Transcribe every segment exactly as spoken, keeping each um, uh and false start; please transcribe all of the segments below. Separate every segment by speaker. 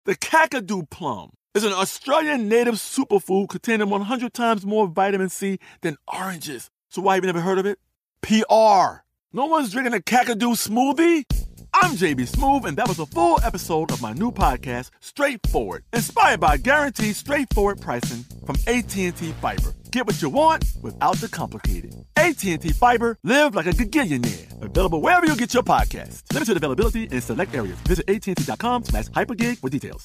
Speaker 1: The Kakadu plum is an Australian native superfood containing one hundred times more vitamin C than oranges. So why have you never heard of it? P R. No one's drinking a Kakadu smoothie? I'm J B Smoove, and that was a full episode of my new podcast, Straightforward, inspired by guaranteed straightforward pricing from A T and T Fiber. Get what you want without the complicated. A T and T Fiber, live like a gigillionaire. Available wherever you get your podcasts. Limited availability in select areas. Visit AT&T.com slash hypergig for details.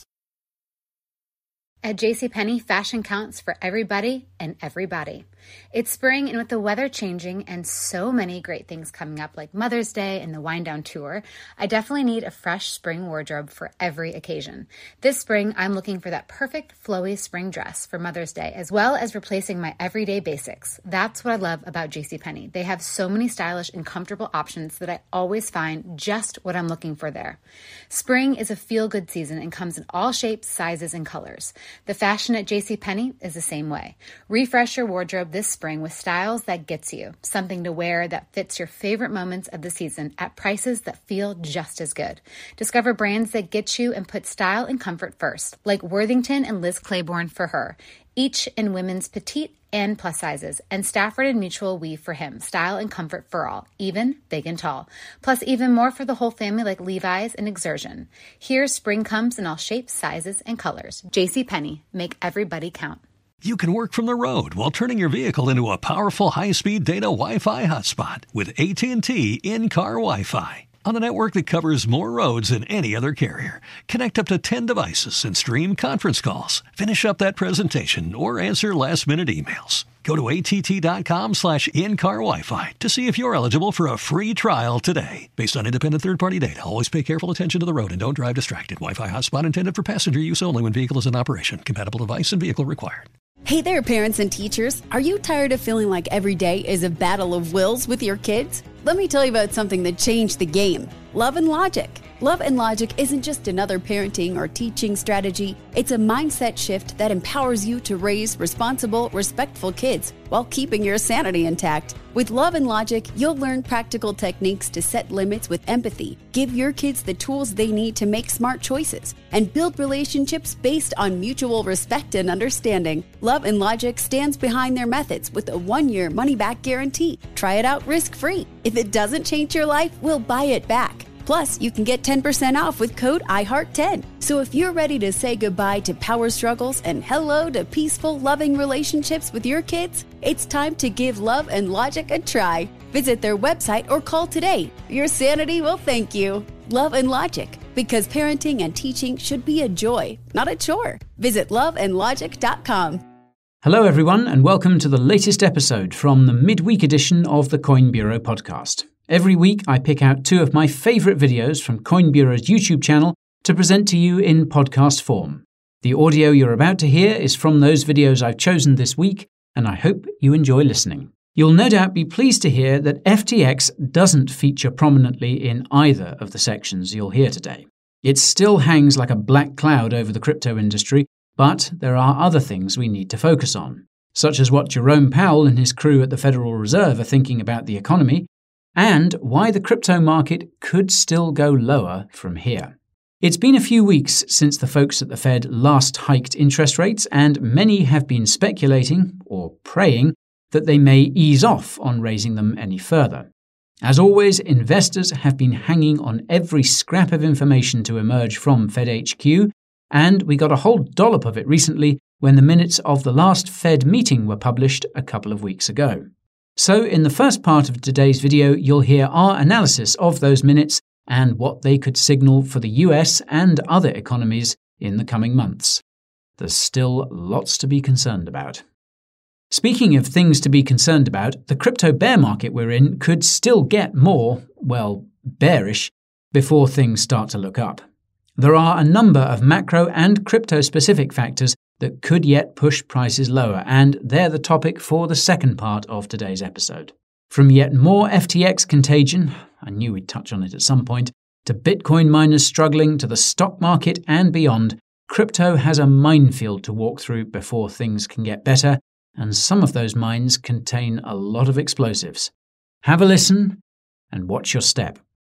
Speaker 2: At JCPenney, fashion counts for everybody and everybody. It's spring, and with the weather changing and so many great things coming up like Mother's Day and the Wind Down Tour, I definitely need a fresh spring wardrobe for every occasion. This spring, I'm looking for that perfect flowy spring dress for Mother's Day, as well as replacing my everyday basics. That's what I love about JCPenney. They have so many stylish and comfortable options that I always find just what I'm looking for there. Spring is a feel-good season and comes in all shapes, sizes, and colors. The fashion at JCPenney is the same way. Refresh your wardrobe this spring with styles that gets you, something to wear that fits your favorite moments of the season at prices that feel just as good. Discover brands that get you and put style and comfort first, like Worthington and Liz Claiborne for her, each in women's petite and plus sizes, and Stafford and Mutual weave for him, style and comfort for all, even big and tall. Plus even more for the whole family like Levi's and Exertion. Here, spring comes in all shapes, sizes, and colors. JCPenney, make everybody count.
Speaker 3: You can work from the road while turning your vehicle into a powerful high-speed data Wi-Fi hotspot with A T and T in-car Wi-Fi. On a network that covers more roads than any other carrier, connect up to ten devices and stream conference calls, finish up that presentation, or answer last-minute emails. Go to att.com slash in-car Wi-Fi to see if you're eligible for a free trial today. Based on independent third-party data, always pay careful attention to the road and don't drive distracted. Wi-Fi hotspot intended for passenger use only when vehicle is in operation. Compatible device and vehicle required.
Speaker 4: Hey there, parents and teachers. Are you tired of feeling like every day is a battle of wills with your kids? Let me tell you about something that changed the game. Love and Logic. Love and Logic isn't just another parenting or teaching strategy. It's a mindset shift that empowers you to raise responsible, respectful kids while keeping your sanity intact. With Love and Logic, you'll learn practical techniques to set limits with empathy, give your kids the tools they need to make smart choices, and build relationships based on mutual respect and understanding. Love and Logic stands behind their methods with a one-year money-back guarantee. Try it out risk-free. If it doesn't change your life, we'll buy it back. Plus, you can get ten percent off with code I heart ten. So if you're ready to say goodbye to power struggles and hello to peaceful, loving relationships with your kids, it's time to give Love and Logic a try. Visit their website or call today. Your sanity will thank you. Love and Logic, because parenting and teaching should be a joy, not a chore. Visit love and logic dot com.
Speaker 5: Hello everyone, and welcome to the latest episode from the midweek edition of the Coin Bureau podcast. Every week, I pick out two of my favourite videos from Coin Bureau's YouTube channel to present to you in podcast form. The audio you're about to hear is from those videos I've chosen this week, and I hope you enjoy listening. You'll no doubt be pleased to hear that F T X doesn't feature prominently in either of the sections you'll hear today. It still hangs like a black cloud over the crypto industry, but there are other things we need to focus on, such as what Jerome Powell and his crew at the Federal Reserve are thinking about the economy, and why the crypto market could still go lower from here. It's been a few weeks since the folks at the Fed last hiked interest rates, and many have been speculating, or praying, that they may ease off on raising them any further. As always, investors have been hanging on every scrap of information to emerge from Fed H Q, and we got a whole dollop of it recently when the minutes of the last Fed meeting were published a couple of weeks ago. So in the first part of today's video, you'll hear our analysis of those minutes and what they could signal for the U S and other economies in the coming months. There's still lots to be concerned about. Speaking of things to be concerned about, the crypto bear market we're in could still get more, well, bearish, before things start to look up. There are a number of macro and crypto-specific factors that could yet push prices lower, and they're the topic for the second part of today's episode. From yet more F T X contagion, I knew we'd touch on it at some point, to Bitcoin miners struggling, to the stock market and beyond, crypto has a minefield to walk through before things can get better, and some of those mines contain a lot of explosives. Have a listen and watch your step.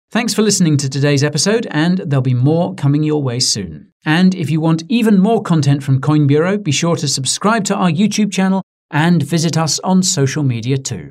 Speaker 5: Thanks for listening to today's episode, and there'll be more coming your way soon. And if you want even more content from Coin Bureau, be sure to subscribe to our YouTube channel and visit us on social media too.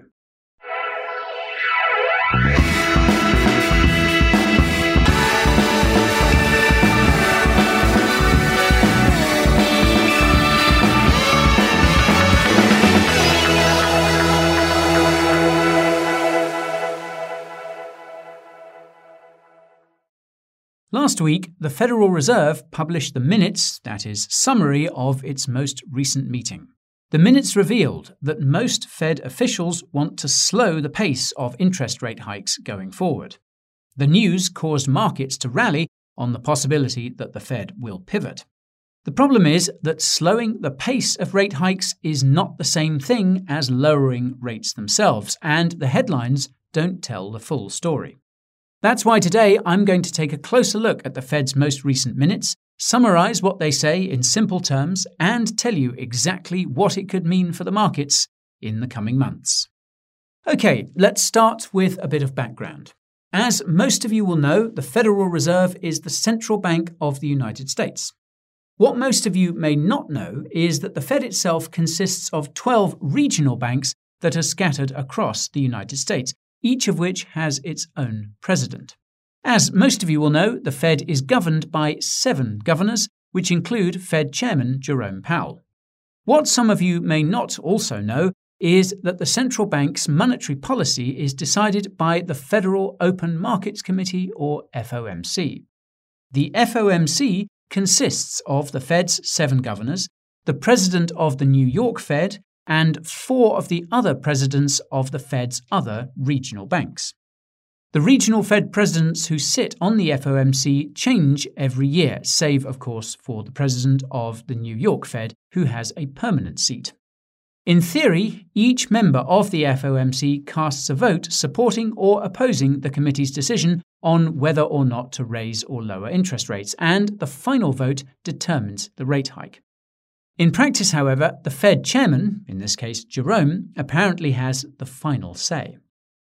Speaker 5: Last week, the Federal Reserve published the minutes, that is, summary of its most recent meeting. The minutes revealed that most Fed officials want to slow the pace of interest rate hikes going forward. The news caused markets to rally on the possibility that the Fed will pivot. The problem is that slowing the pace of rate hikes is not the same thing as lowering rates themselves, and the headlines don't tell the full story. That's why today I'm going to take a closer look at the Fed's most recent minutes, summarize what they say in simple terms, and tell you exactly what it could mean for the markets in the coming months. Okay, let's start with a bit of background. As most of you will know, the Federal Reserve is the central bank of the United States. What most of you may not know is that the Fed itself consists of twelve regional banks that are scattered across the United States, each of which has its own president. As most of you will know, the Fed is governed by seven governors, which include Fed Chairman Jerome Powell. What some of you may not also know is that the central bank's monetary policy is decided by the Federal Open Markets Committee, or F O M C. The F O M C consists of the Fed's seven governors, the president of the New York Fed, and four of the other presidents of the Fed's other regional banks. The regional Fed presidents who sit on the F O M C change every year, save, of course, for the president of the New York Fed, who has a permanent seat. In theory, each member of the F O M C casts a vote supporting or opposing the committee's decision on whether or not to raise or lower interest rates, and the final vote determines the rate hike. In practice, however, the Fed chairman, in this case Jerome, apparently has the final say.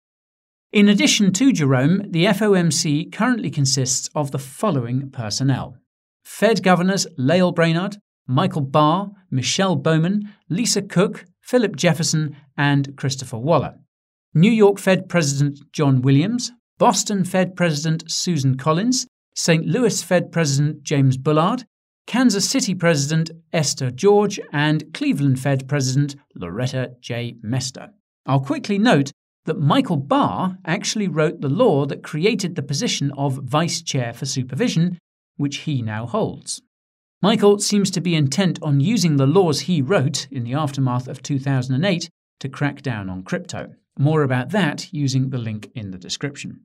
Speaker 5: In addition to Jerome, the F O M C currently consists of the following personnel: Fed Governors Lael Brainard, Michael Barr, Michelle Bowman, Lisa Cook, Philip Jefferson, and Christopher Waller; New York Fed President John Williams, Boston Fed President Susan Collins, Saint Louis Fed President James Bullard, Kansas City President Esther George, and Cleveland Fed President Loretta J. Mester. I'll quickly note that Michael Barr actually wrote the law that created the position of Vice Chair for Supervision, which he now holds. Michael seems to be intent on using the laws he wrote in the aftermath of two thousand eight to crack down on crypto. More about that using the link in the description.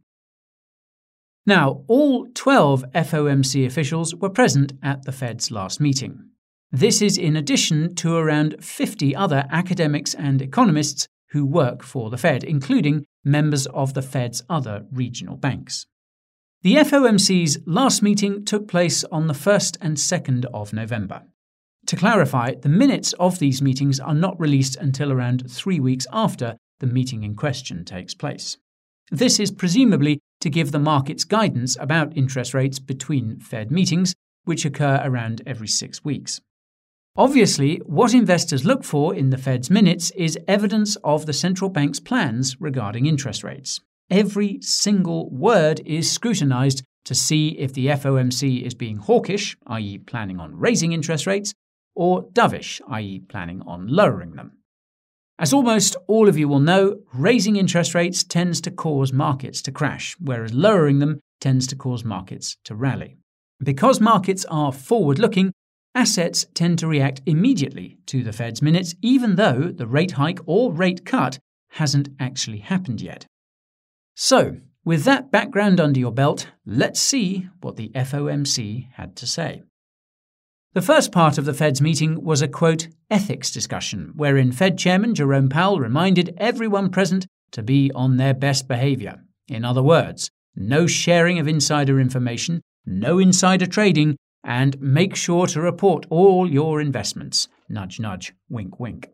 Speaker 5: Now, all twelve F O M C officials were present at the Fed's last meeting. This is in addition to around fifty other academics and economists who work for the Fed, including members of the Fed's other regional banks. The F O M C's last meeting took place on the first and second of November. To clarify, the minutes of these meetings are not released until around three weeks after the meeting in question takes place. This is presumably to give the markets guidance about interest rates between Fed meetings, which occur around every six weeks. Obviously, what investors look for in the Fed's minutes is evidence of the central bank's plans regarding interest rates. Every single word is scrutinized to see if the F O M C is being hawkish, that is planning on raising interest rates, or dovish, that is planning on lowering them. As almost all of you will know, raising interest rates tends to cause markets to crash, whereas lowering them tends to cause markets to rally. Because markets are forward-looking, assets tend to react immediately to the Fed's minutes, even though the rate hike or rate cut hasn't actually happened yet. So, with that background under your belt, let's see what the F O M C had to say. The first part of the Fed's meeting was a, quote, ethics discussion, wherein Fed Chairman Jerome Powell reminded everyone present to be on their best behavior. In other words, no sharing of insider information, no insider trading, and make sure to report all your investments. Nudge, nudge, wink, wink.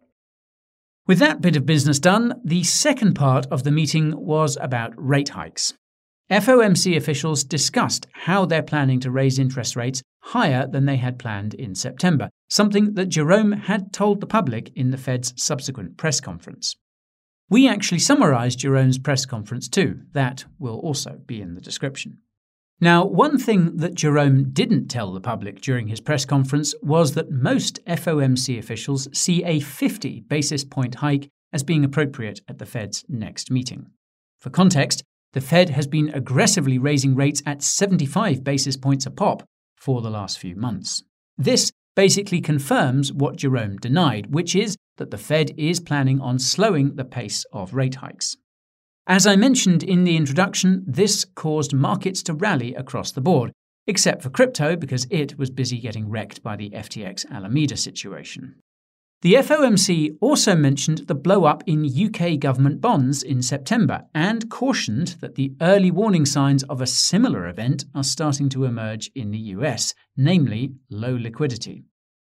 Speaker 5: With that bit of business done, the second part of the meeting was about rate hikes. F O M C officials discussed how they're planning to raise interest rates higher than they had planned in September, something that Jerome had told the public in the Fed's subsequent press conference. We actually summarised Jerome's press conference too. That will also be in the description. Now, one thing that Jerome didn't tell the public during his press conference was that most F O M C officials see a fifty basis point hike as being appropriate at the Fed's next meeting. For context, the Fed has been aggressively raising rates at seventy-five basis points a pop for the last few months. This basically confirms what Jerome denied, which is that the Fed is planning on slowing the pace of rate hikes. As I mentioned in the introduction, this caused markets to rally across the board, except for crypto because it was busy getting wrecked by the F T X Alameda situation. The F O M C also mentioned the blow-up in U K government bonds in September and cautioned that the early warning signs of a similar event are starting to emerge in the U S, namely low liquidity.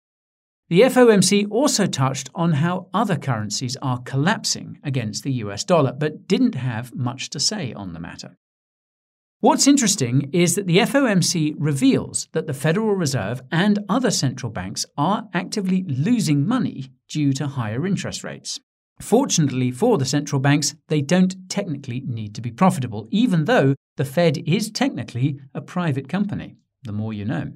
Speaker 5: The F O M C also touched on how other currencies are collapsing against the U S dollar, but didn't have much to say on the matter. What's interesting is that the F O M C reveals that the Federal Reserve and other central banks are actively losing money due to higher interest rates. Fortunately for the central banks, they don't technically need to be profitable, even though the Fed is technically a private company. The more you know.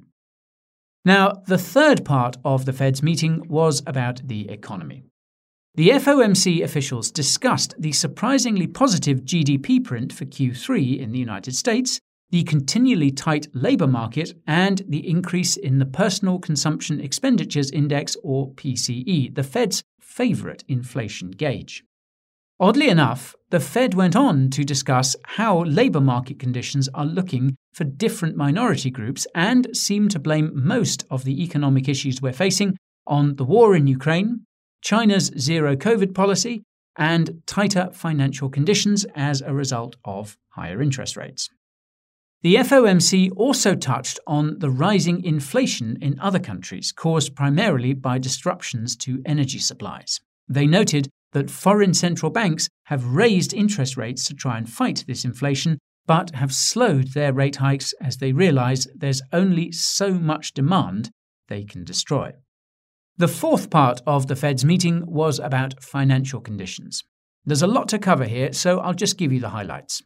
Speaker 5: Now, the third part of the Fed's meeting was about the economy. The F O M C officials discussed the surprisingly positive G D P print for Q three in the United States, the continually tight labour market, and the increase in the Personal Consumption Expenditures Index, or P C E, the Fed's favourite inflation gauge. Oddly enough, the Fed went on to discuss how labour market conditions are looking for different minority groups and seem to blame most of the economic issues we're facing on the war in Ukraine, China's zero-COVID policy, and tighter financial conditions as a result of higher interest rates. The F O M C also touched on the rising inflation in other countries, caused primarily by disruptions to energy supplies. They noted that foreign central banks have raised interest rates to try and fight this inflation, but have slowed their rate hikes as they realise there's only so much demand they can destroy. The fourth part of the Fed's meeting was about financial conditions. There's a lot to cover here, so I'll just give you the highlights.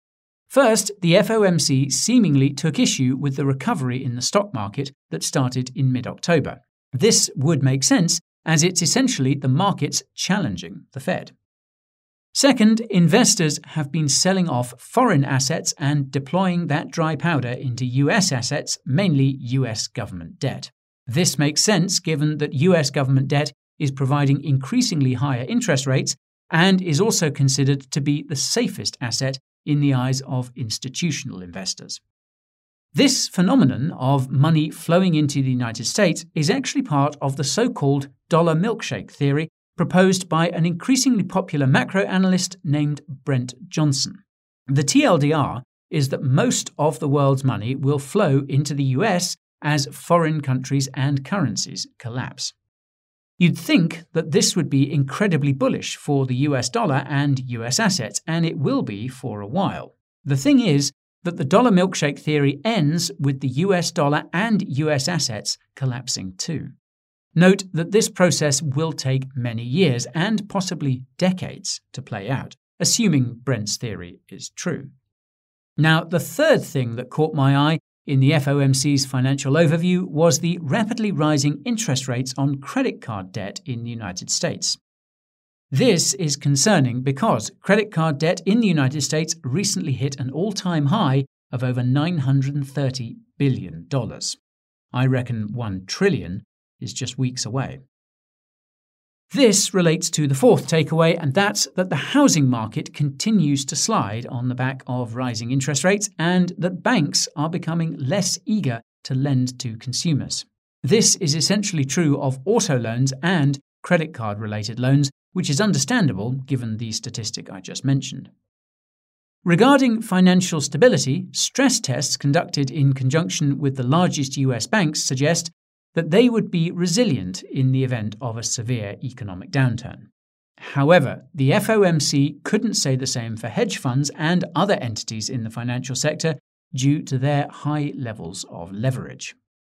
Speaker 5: First, the F O M C seemingly took issue with the recovery in the stock market that started in mid-October. This would make sense, as it's essentially the markets challenging the Fed. Second, investors have been selling off foreign assets and deploying that dry powder into U S assets, mainly U S government debt. This makes sense given that U S government debt is providing increasingly higher interest rates and is also considered to be the safest asset in the eyes of institutional investors. This phenomenon of money flowing into the United States is actually part of the so-called dollar milkshake theory proposed by an increasingly popular macro analyst named Brent Johnson. The T L D R is that most of the world's money will flow into the U S as foreign countries and currencies collapse. You'd think that this would be incredibly bullish for the U S dollar and U S assets, and it will be for a while. The thing is that the dollar milkshake theory ends with the U S dollar and U S assets collapsing too. Note that this process will take many years and possibly decades to play out, assuming Brent's theory is true. Now, the third thing that caught my eye in the F O M C's financial overview was the rapidly rising interest rates on credit card debt in the United States. This is concerning because credit card debt in the United States recently hit an all-time high of over nine hundred thirty billion dollars. I reckon one trillion dollars is just weeks away. This relates to the fourth takeaway, and that's that the housing market continues to slide on the back of rising interest rates and that banks are becoming less eager to lend to consumers. This is essentially true of auto loans and credit card-related loans, which is understandable given the statistic I just mentioned. Regarding financial stability, stress tests conducted in conjunction with the largest U S banks suggest that they would be resilient in the event of a severe economic downturn. However, the F O M C couldn't say the same for hedge funds and other entities in the financial sector due to their high levels of leverage.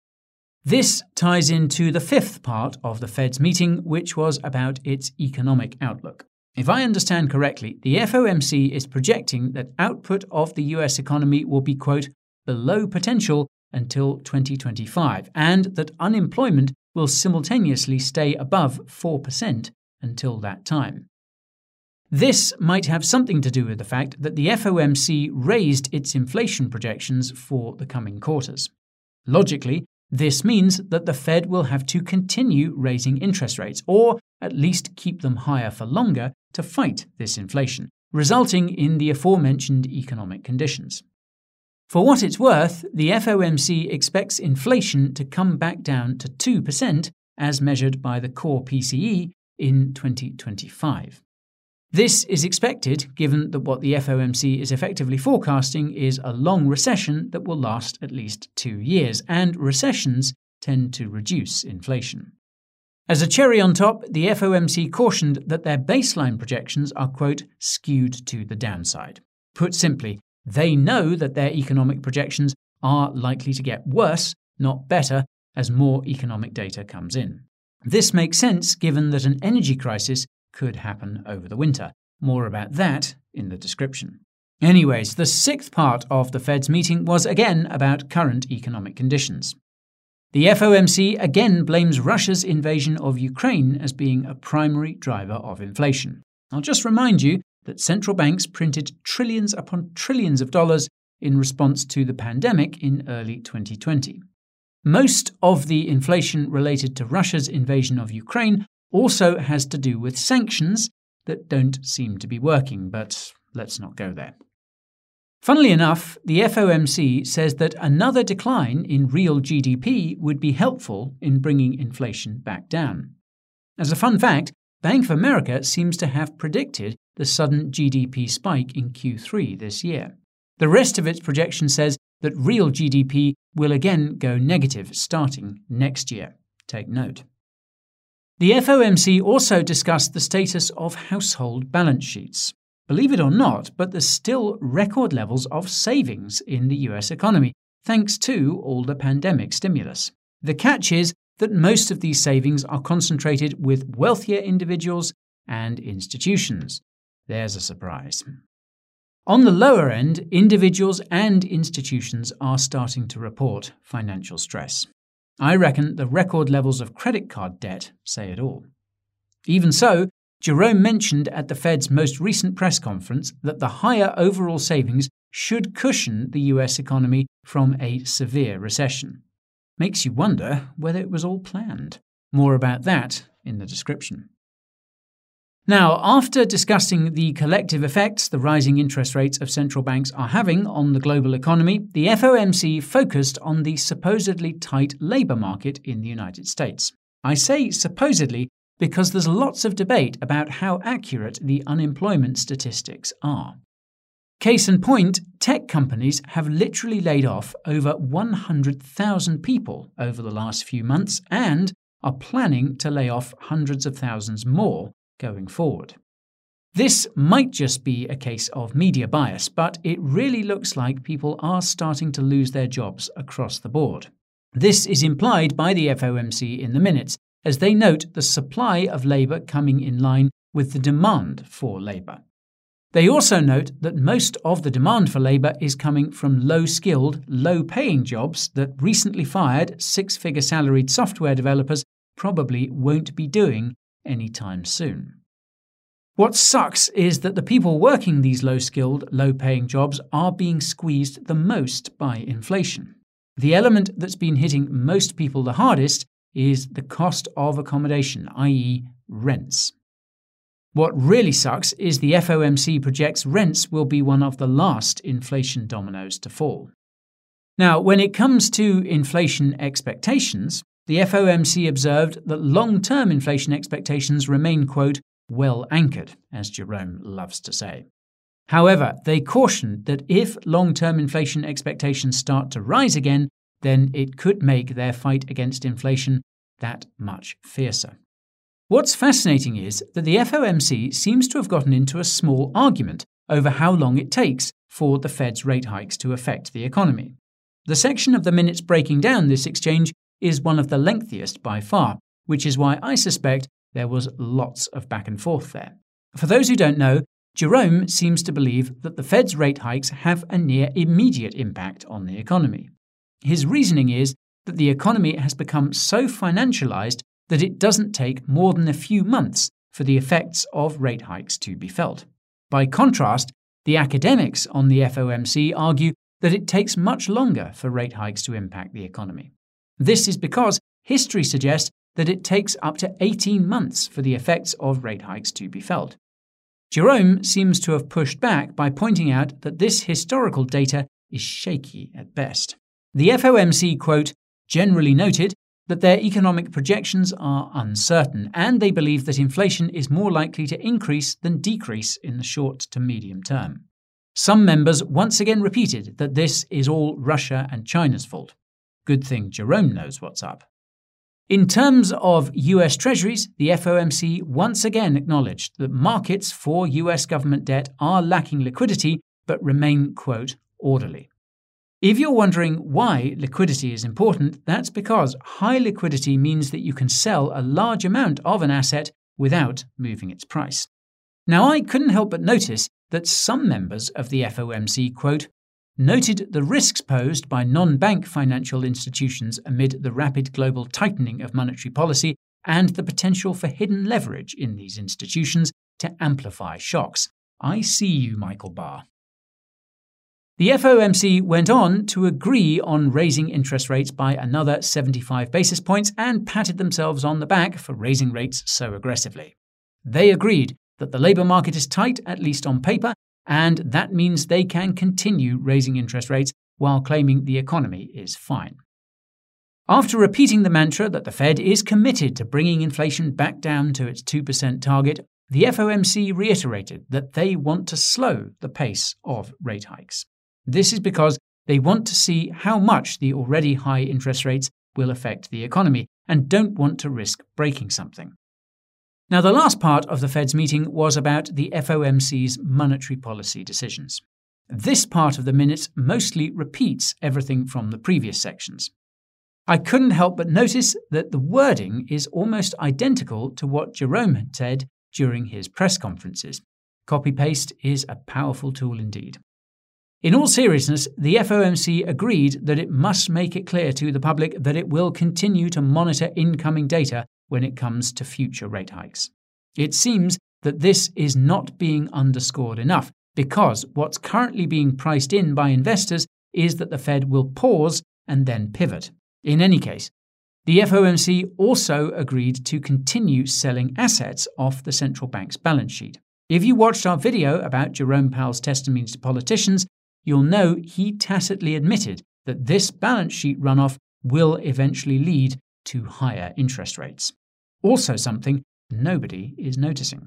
Speaker 5: This ties into the fifth part of the Fed's meeting, which was about its economic outlook. If I understand correctly, the F O M C is projecting that output of the U S economy will be, quote, below potential until twenty twenty-five, and that unemployment will simultaneously stay above four percent until that time. This might have something to do with the fact that the F O M C raised its inflation projections for the coming quarters. Logically, this means that the Fed will have to continue raising interest rates, or at least keep them higher for longer to fight this inflation, resulting in the aforementioned economic conditions. For what it's worth, the F O M C expects inflation to come back down to two percent as measured by the core P C E in twenty twenty-five. This is expected given that what the F O M C is effectively forecasting is a long recession that will last at least two years, and recessions tend to reduce inflation. As a cherry on top, the F O M C cautioned that their baseline projections are, quote, skewed to the downside. Put simply, they know that their economic projections are likely to get worse, not better, as more economic data comes in. This makes sense given that an energy crisis could happen over the winter. More about that in the description. Anyways, the sixth part of the Fed's meeting was again about current economic conditions. The F O M C again blames Russia's invasion of Ukraine as being a primary driver of inflation. I'll just remind you that central banks printed trillions upon trillions of dollars in response to the pandemic in early twenty twenty. Most of the inflation related to Russia's invasion of Ukraine also has to do with sanctions that don't seem to be working, but let's not go there. Funnily enough, the F O M C says that another decline in real G D P would be helpful in bringing inflation back down. As a fun fact, Bank of America seems to have predicted the sudden G D P spike in Q three this year. The rest of its projection says that real G D P will again go negative starting next year. Take note. The F O M C also discussed the status of household balance sheets. Believe it or not, but there's still record levels of savings in the U S economy, thanks to all the pandemic stimulus. The catch is that most of these savings are concentrated with wealthier individuals and institutions. There's a surprise. On the lower end, individuals and institutions are starting to report financial stress. I reckon the record levels of credit card debt say it all. Even so, Jerome mentioned at the Fed's most recent press conference that the higher overall savings should cushion the U S economy from a severe recession. Makes you wonder whether it was all planned. More about that in the description. Now, after discussing the collective effects the rising interest rates of central banks are having on the global economy, the F O M C focused on the supposedly tight labour market in the United States. I say supposedly because there's lots of debate about how accurate the unemployment statistics are. Case in point, tech companies have literally laid off over one hundred thousand people over the last few months and are planning to lay off hundreds of thousands more going forward. This might just be a case of media bias, but it really looks like people are starting to lose their jobs across the board. This is implied by the F O M C in the minutes, as they note the supply of labour coming in line with the demand for labour. They also note that most of the demand for labour is coming from low-skilled, low-paying jobs that recently fired six-figure salaried software developers probably won't be doing anytime soon. What sucks is that the people working these low-skilled, low-paying jobs are being squeezed the most by inflation. The element that's been hitting most people the hardest is the cost of accommodation, that is rents. What really sucks is the F O M C projects rents will be one of the last inflation dominoes to fall. Now, when it comes to inflation expectations, the F O M C observed that long-term inflation expectations remain, quote, well anchored, as Jerome loves to say. However, they cautioned that if long-term inflation expectations start to rise again, then it could make their fight against inflation that much fiercer. What's fascinating is that the F O M C seems to have gotten into a small argument over how long it takes for the Fed's rate hikes to affect the economy. The section of the minutes breaking down this exchange is one of the lengthiest by far, which is why I suspect there was lots of back and forth there. For those who don't know, Jerome seems to believe that the Fed's rate hikes have a near immediate impact on the economy. His reasoning is that the economy has become so financialized that it doesn't take more than a few months for the effects of rate hikes to be felt. By contrast, the academics on the F O M C argue that it takes much longer for rate hikes to impact the economy. This is because history suggests that it takes up to eighteen months for the effects of rate hikes to be felt. Jerome seems to have pushed back by pointing out that this historical data is shaky at best. The F O M C, quote, generally noted that their economic projections are uncertain, and they believe that inflation is more likely to increase than decrease in the short to medium term. Some members once again repeated that this is all Russia and China's fault. Good thing Jerome knows what's up. In terms of U S Treasuries, the F O M C once again acknowledged that markets for U S government debt are lacking liquidity but remain, quote, orderly. If you're wondering why liquidity is important, that's because high liquidity means that you can sell a large amount of an asset without moving its price. Now, I couldn't help but notice that some members of the F O M C, quote, noted the risks posed by non-bank financial institutions amid the rapid global tightening of monetary policy and the potential for hidden leverage in these institutions to amplify shocks. I see you, Michael Barr. The F O M C went on to agree on raising interest rates by another seventy-five basis points and patted themselves on the back for raising rates so aggressively. They agreed that the labour market is tight, at least on paper, and that means they can continue raising interest rates while claiming the economy is fine. After repeating the mantra that the Fed is committed to bringing inflation back down to its two percent target, the F O M C reiterated that they want to slow the pace of rate hikes. This is because they want to see how much the already high interest rates will affect the economy and don't want to risk breaking something. Now, the last part of the Fed's meeting was about the F O M C's monetary policy decisions. This part of the minutes mostly repeats everything from the previous sections. I couldn't help but notice that the wording is almost identical to what Jerome had said during his press conferences. Copy-paste is a powerful tool indeed. In all seriousness, the F O M C agreed that it must make it clear to the public that it will continue to monitor incoming data when it comes to future rate hikes. It seems that this is not being underscored enough, because what's currently being priced in by investors is that the Fed will pause and then pivot. In any case, the F O M C also agreed to continue selling assets off the central bank's balance sheet. If you watched our video about Jerome Powell's testimonies to politicians, you'll know he tacitly admitted that this balance sheet runoff will eventually lead to higher interest rates. Also something nobody is noticing.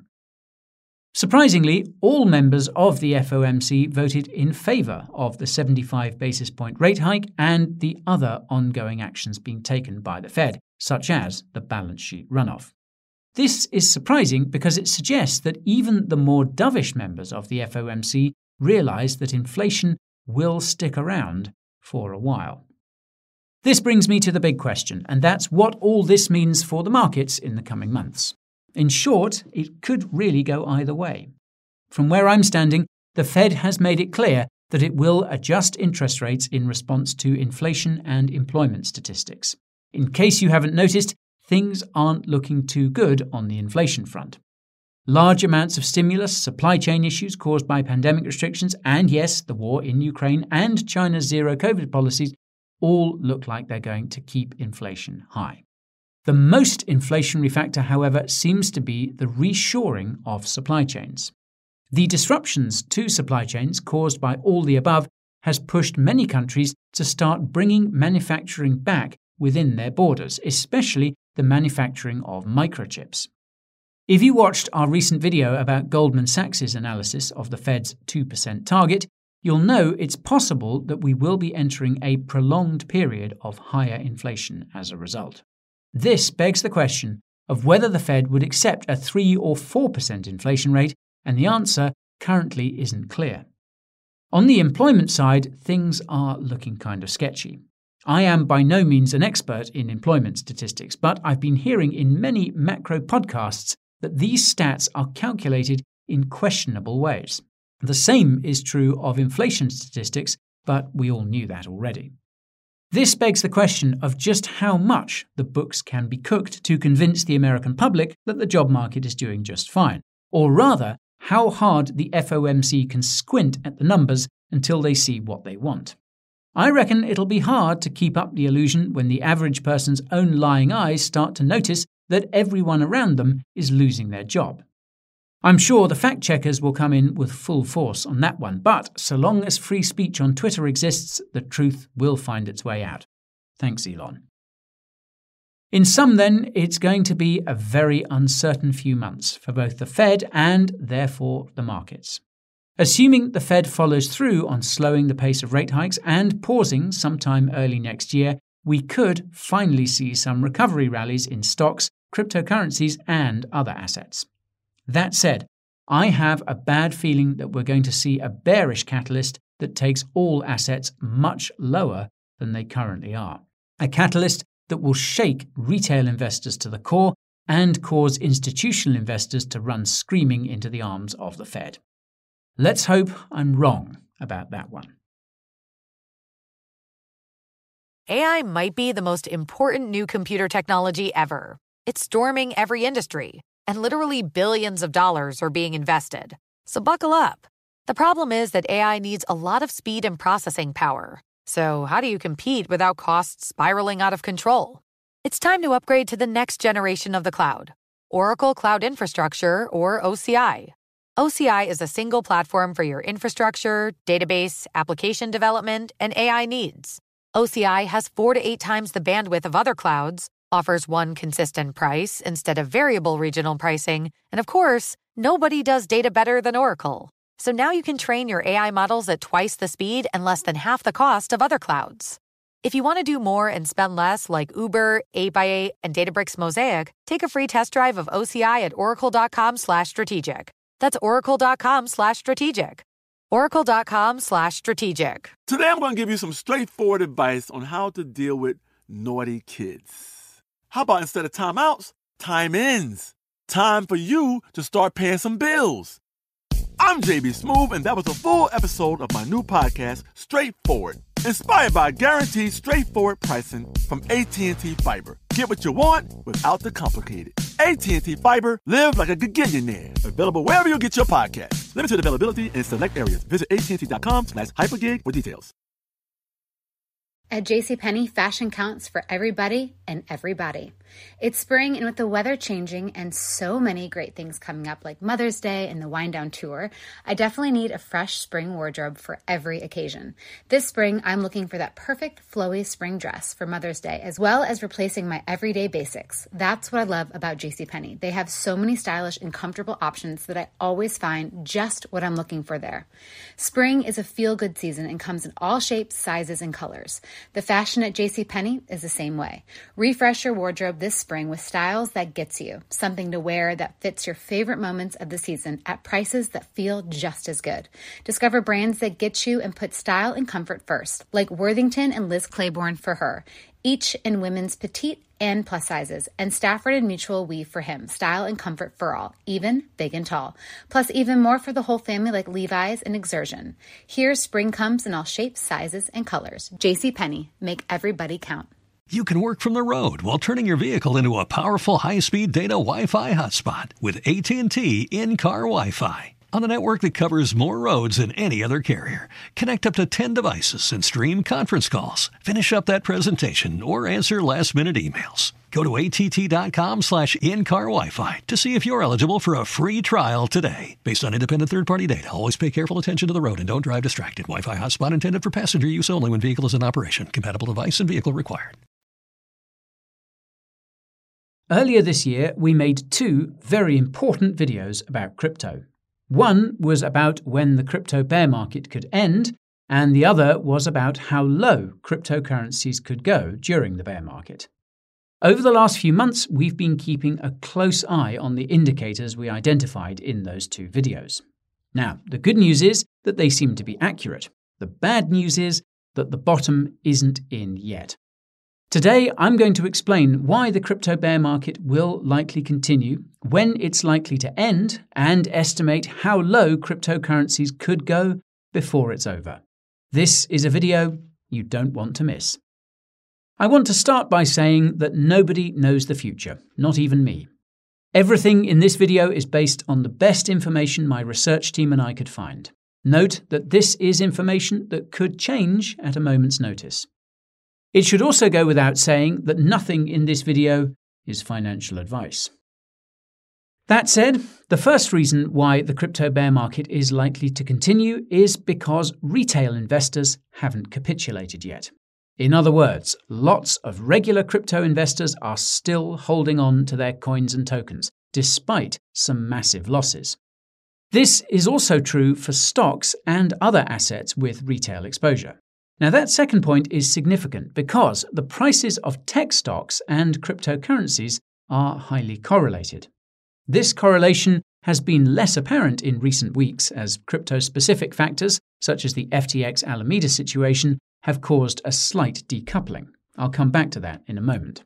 Speaker 5: Surprisingly, all members of the F O M C voted in favour of the seventy-five basis point rate hike and the other ongoing actions being taken by the Fed, such as the balance sheet runoff. This is surprising because it suggests that even the more dovish members of the F O M C realise that inflation will stick around for a while. This brings me to the big question, and that's what all this means for the markets in the coming months. In short, it could really go either way. From where I'm standing, the Fed has made it clear that it will adjust interest rates in response to inflation and employment statistics. In case you haven't noticed, things aren't looking too good on the inflation front. Large amounts of stimulus, supply chain issues caused by pandemic restrictions, and yes, the war in Ukraine and China's zero-COVID policies all look like they're going to keep inflation high. The most inflationary factor, however, seems to be the reshoring of supply chains. The disruptions to supply chains caused by all the above has pushed many countries to start bringing manufacturing back within their borders, especially the manufacturing of microchips. If you watched our recent video about Goldman Sachs' analysis of the Fed's two percent target, you'll know it's possible that we will be entering a prolonged period of higher inflation as a result. This begs the question, of whether the Fed would accept a three or four percent inflation rate, and the answer currently isn't clear. On the employment side, things are looking kind of sketchy. I am by no means an expert in employment statistics, but I've been hearing in many macro podcasts that these stats are calculated in questionable ways. The same is true of inflation statistics, but we all knew that already. This begs the question of just how much the books can be cooked to convince the American public that the job market is doing just fine, or rather, how hard the F O M C can squint at the numbers until they see what they want. I reckon it'll be hard to keep up the illusion when the average person's own lying eyes start to notice that everyone around them is losing their job. I'm sure the fact-checkers will come in with full force on that one, but so long as free speech on Twitter exists, the truth will find its way out. Thanks, Elon. In sum, then, it's going to be a very uncertain few months for both the Fed and, therefore, the markets. Assuming the Fed follows through on slowing the pace of rate hikes and pausing sometime early next year, we could finally see some recovery rallies in stocks, cryptocurrencies, and other assets. That said, I have a bad feeling that we're going to see a bearish catalyst that takes all assets much lower than they currently are. A catalyst that will shake retail investors to the core and cause institutional investors to run screaming into the arms of the Fed. Let's hope I'm wrong about that one.
Speaker 6: A I might be the most important new computer technology ever. It's storming every industry, and literally billions of dollars are being invested. So buckle up. The problem is that A I needs a lot of speed and processing power. So how do you compete without costs spiraling out of control? It's time to upgrade to the next generation of the cloud, Oracle Cloud Infrastructure, or O C I. O C I is a single platform for your infrastructure, database, application development, and A I needs. O C I has four to eight times the bandwidth of other clouds, offers one consistent price instead of variable regional pricing, and of course, nobody does data better than Oracle. So now you can train your A I models at twice the speed and less than half the cost of other clouds. If you want to do more and spend less like Uber, eight by eight, and Databricks Mosaic, take a free test drive of O C I at oracle.com slash strategic. That's oracle.com slash strategic. Oracle.com slash strategic.
Speaker 1: Today I'm going to give you some straightforward advice on how to deal with naughty kids. How about instead of timeouts, time-ins? Time for you to start paying some bills. I'm J B Smoove, and that was a full episode of my new podcast, Straightforward, inspired by guaranteed straightforward pricing from A T and T Fiber. Get what you want without the complicated. A T and T Fiber, live like a gigillionaire. Available wherever you get your podcasts. Limited availability in select areas. Visit AT&T.com slash hypergig for details.
Speaker 2: At JCPenney, fashion counts for everybody and everybody. It's spring, and with the weather changing and so many great things coming up like Mother's Day and the Wind Down Tour, I definitely need a fresh spring wardrobe for every occasion. This spring, I'm looking for that perfect flowy spring dress for Mother's Day, as well as replacing my everyday basics. That's what I love about JCPenney. They have so many stylish and comfortable options that I always find just what I'm looking for there. Spring is a feel-good season and comes in all shapes, sizes, and colors. The fashion at JCPenney is the same way. Refresh your wardrobe this spring with styles that gets you, something to wear that fits your favorite moments of the season at prices that feel just as good. Discover brands that get you and put style and comfort first, like Worthington and Liz Claiborne for her, each in women's petite and plus sizes, and Stafford and Mutual weave for him, style and comfort for all, even big and tall. Plus even more for the whole family like Levi's and Exertion. Here, spring comes in all shapes, sizes, and colors. JCPenney, make everybody count.
Speaker 3: You can work from the road while turning your vehicle into a powerful high-speed data Wi-Fi hotspot with A T and T in-car Wi-Fi. On a network that covers more roads than any other carrier, connect up to ten devices and stream conference calls. Finish up that presentation or answer last-minute emails. Go to att.com slash in-car Wi-Fi to see if you're eligible for a free trial today. Based on independent third-party data, always pay careful attention to the road and don't drive distracted. Wi-Fi hotspot intended for passenger use only when vehicle is in operation. Compatible device and vehicle required.
Speaker 5: Earlier this year, we made two very important videos about crypto. One was about when the crypto bear market could end, and the other was about how low cryptocurrencies could go during the bear market. Over the last few months, we've been keeping a close eye on the indicators we identified in those two videos. Now, the good news is that they seem to be accurate. The bad news is that the bottom isn't in yet. Today, I'm going to explain why the crypto bear market will likely continue, when it's likely to end, and estimate how low cryptocurrencies could go before it's over. This is a video you don't want to miss. I want to start by saying that nobody knows the future, not even me. Everything in this video is based on the best information my research team and I could find. Note that this is information that could change at a moment's notice. It should also go without saying that nothing in this video is financial advice. That said, the first reason why the crypto bear market is likely to continue is because retail investors haven't capitulated yet. In other words, lots of regular crypto investors are still holding on to their coins and tokens, despite some massive losses. This is also true for stocks and other assets with retail exposure. Now, that second point is significant because the prices of tech stocks and cryptocurrencies are highly correlated. This correlation has been less apparent in recent weeks as crypto-specific factors, such as the F T X Alameda situation, have caused a slight decoupling. I'll come back to that in a moment.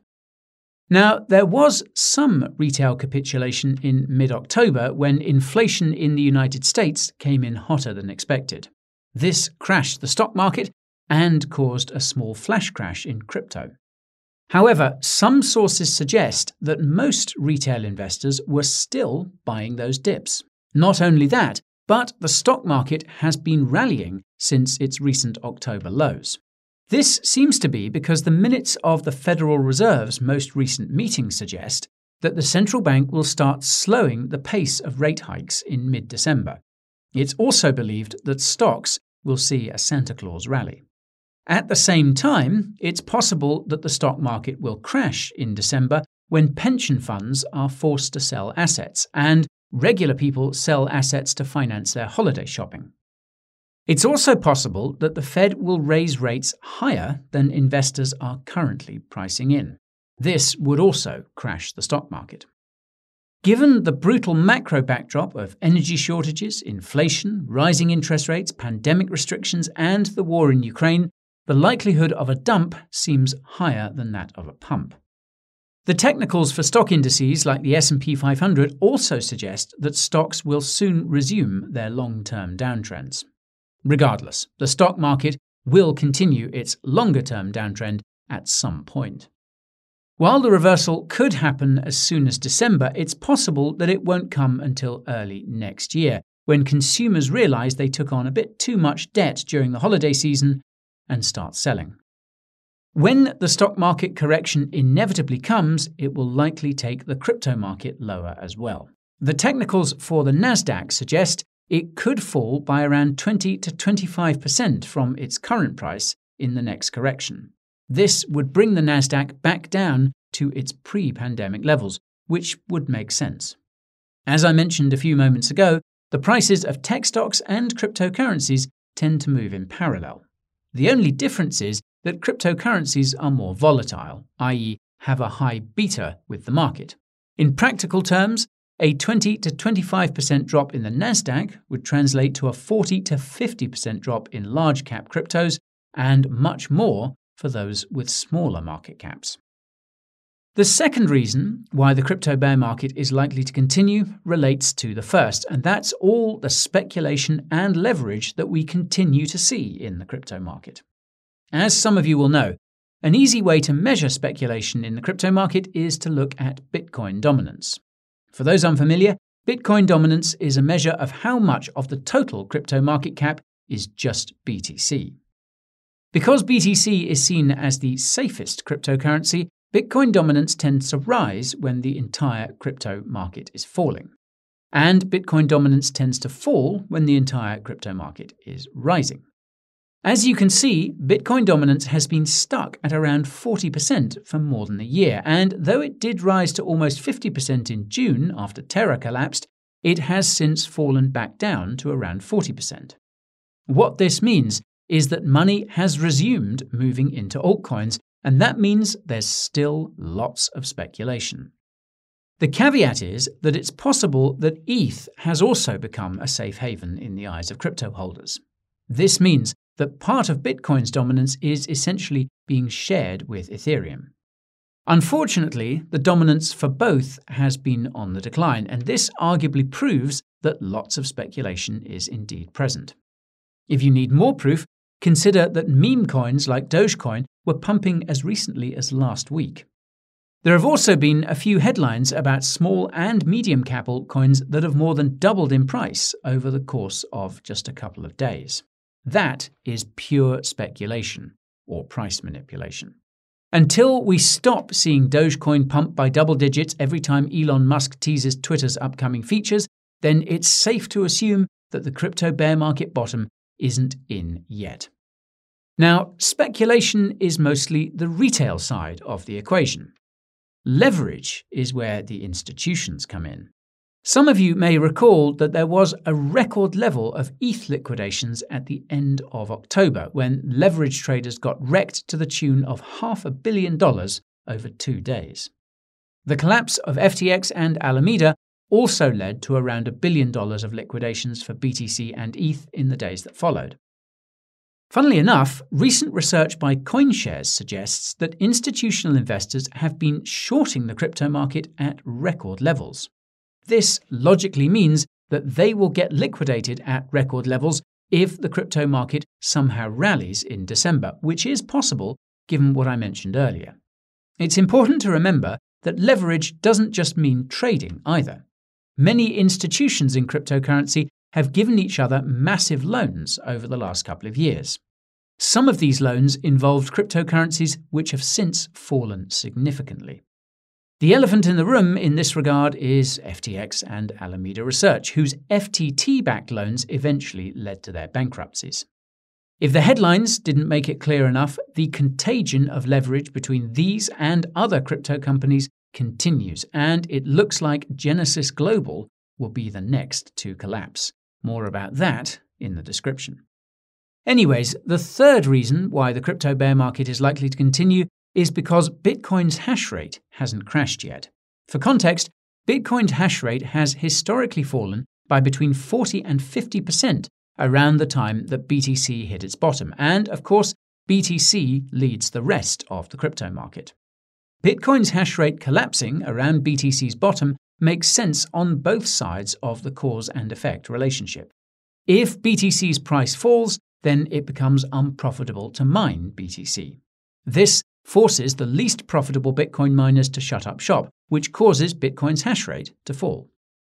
Speaker 5: Now, there was some retail capitulation in mid-October when inflation in the United States came in hotter than expected. This crashed the stock market and caused a small flash crash in crypto. However, some sources suggest that most retail investors were still buying those dips. Not only that, but the stock market has been rallying since its recent October lows. This seems to be because the minutes of the Federal Reserve's most recent meeting suggest that the central bank will start slowing the pace of rate hikes in mid-December. It's also believed that stocks will see a Santa Claus rally. At the same time, it's possible that the stock market will crash in December when pension funds are forced to sell assets and regular people sell assets to finance their holiday shopping. It's also possible that the Fed will raise rates higher than investors are currently pricing in. This would also crash the stock market. Given the brutal macro backdrop of energy shortages, inflation, rising interest rates, pandemic restrictions, and the war in Ukraine, the likelihood of a dump seems higher than that of a pump. The technicals for stock indices like the S and P five hundred also suggest that stocks will soon resume their long-term downtrends. Regardless, the stock market will continue its longer-term downtrend at some point. While the reversal could happen as soon as December, it's possible that it won't come until early next year, when consumers realize they took on a bit too much debt during the holiday season and start selling. When the stock market correction inevitably comes, it will likely take the crypto market lower as well. The technicals for the Nasdaq suggest it could fall by around twenty to twenty-five percent from its current price in the next correction. This would bring the Nasdaq back down to its pre-pandemic levels, which would make sense. As I mentioned a few moments ago, the prices of tech stocks and cryptocurrencies tend to move in parallel. The only difference is that cryptocurrencies are more volatile, that is, have a high beta with the market. In practical terms, a twenty to twenty-five percent drop in the Nasdaq would translate to a forty to fifty percent drop in large-cap cryptos and much more for those with smaller market caps. The second reason why the crypto bear market is likely to continue relates to the first, and that's all the speculation and leverage that we continue to see in the crypto market. As some of you will know, an easy way to measure speculation in the crypto market is to look at Bitcoin dominance. For those unfamiliar, Bitcoin dominance is a measure of how much of the total crypto market cap is just B T C. Because B T C is seen as the safest cryptocurrency, Bitcoin dominance tends to rise when the entire crypto market is falling. And Bitcoin dominance tends to fall when the entire crypto market is rising. As you can see, Bitcoin dominance has been stuck at around forty percent for more than a year, and though it did rise to almost fifty percent in June after Terra collapsed, it has since fallen back down to around forty percent. What this means is that money has resumed moving into altcoins, and that means there's still lots of speculation. The caveat is that it's possible that E T H has also become a safe haven in the eyes of crypto holders. This means that part of Bitcoin's dominance is essentially being shared with Ethereum. Unfortunately, the dominance for both has been on the decline, and this arguably proves that lots of speculation is indeed present. If you need more proof, consider that meme coins like Dogecoin were pumping as recently as last week. There have also been a few headlines about small and medium cap altcoins that have more than doubled in price over the course of just a couple of days. That is pure speculation, or price manipulation. Until we stop seeing Dogecoin pump by double digits every time Elon Musk teases Twitter's upcoming features, then it's safe to assume that the crypto bear market bottom isn't in yet. Now, speculation is mostly the retail side of the equation. Leverage is where the institutions come in. Some of you may recall that there was a record level of E T H liquidations at the end of October, when leverage traders got wrecked to the tune of half a billion dollars over two days. The collapse of F T X and Alameda also led to around a billion dollars of liquidations for B T C and E T H in the days that followed. Funnily enough, recent research by CoinShares suggests that institutional investors have been shorting the crypto market at record levels. This logically means that they will get liquidated at record levels if the crypto market somehow rallies in December, which is possible given what I mentioned earlier. It's important to remember that leverage doesn't just mean trading either. Many institutions in cryptocurrency have given each other massive loans over the last couple of years. Some of these loans involved cryptocurrencies which have since fallen significantly. The elephant in the room in this regard is F T X and Alameda Research, whose F T T-backed loans eventually led to their bankruptcies. If the headlines didn't make it clear enough, the contagion of leverage between these and other crypto companies continues, and it looks like Genesis Global will be the next to collapse. More about that in the description. Anyways, the third reason why the crypto bear market is likely to continue is because Bitcoin's hash rate hasn't crashed yet. For context, Bitcoin's hash rate has historically fallen by between forty and fifty percent around the time that B T C hit its bottom, and of course, B T C leads the rest of the crypto market. Bitcoin's hash rate collapsing around B T C's bottom makes sense on both sides of the cause and effect relationship. If B T C's price falls, then it becomes unprofitable to mine B T C. This forces the least profitable Bitcoin miners to shut up shop, which causes Bitcoin's hash rate to fall.